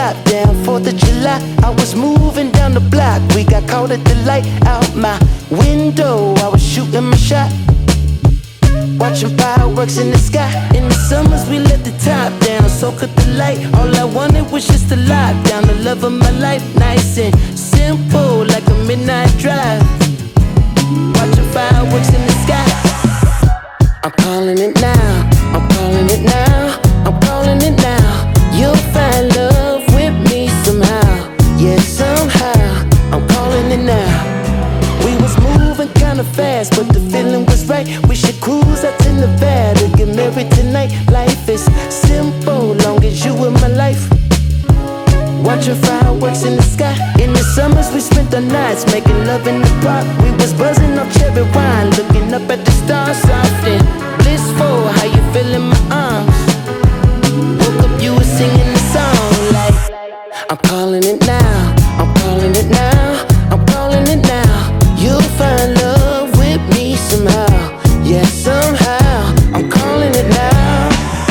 top down, 4th of July. I was moving down the block. We got caught at the light out my window. I was shooting my shot, watching fireworks in the sky. In the summers we let the top down, so could the light. All I wanted was just to lock down the love of my life. Nice and simple, like a midnight drive, watching fireworks in the sky. I'm calling it now, I'm calling it now, I'm calling it now. You'll find love with me somehow, yeah, somehow. I'm calling it now. We was moving kinda fast, but the feeling was right. We should cruise out to Nevada, get married tonight. Life is simple, long as you in my life, watching fireworks in the sky. In the summers we spent our nights making love in the park. We was buzzing off cherry wine, looking up at the stars, soft and blissful. How you feel in my arms? Woke up, you were singing the song like, I'm calling it now, I'm calling it now, I'm calling it now. You'll find love with me somehow, yeah, somehow. I'm calling it now.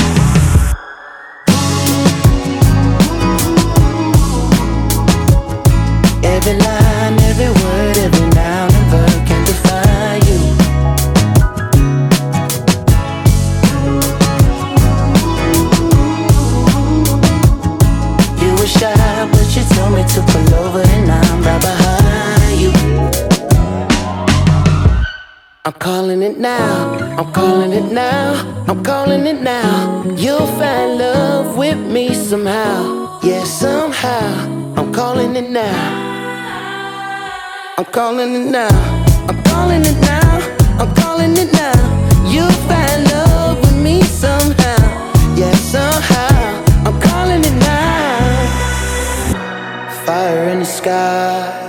Every line, every word, every noun and verb can define you. You were shy, but you told me to pull over, and I'm right behind you. I'm calling it now, I'm calling it now, I'm calling it now. You'll find love with me somehow, yeah, somehow. I'm calling it now, I'm calling it now, I'm calling it now, I'm calling it now. You'll find love with me somehow, yeah, somehow. I'm calling it now. Fire in the sky,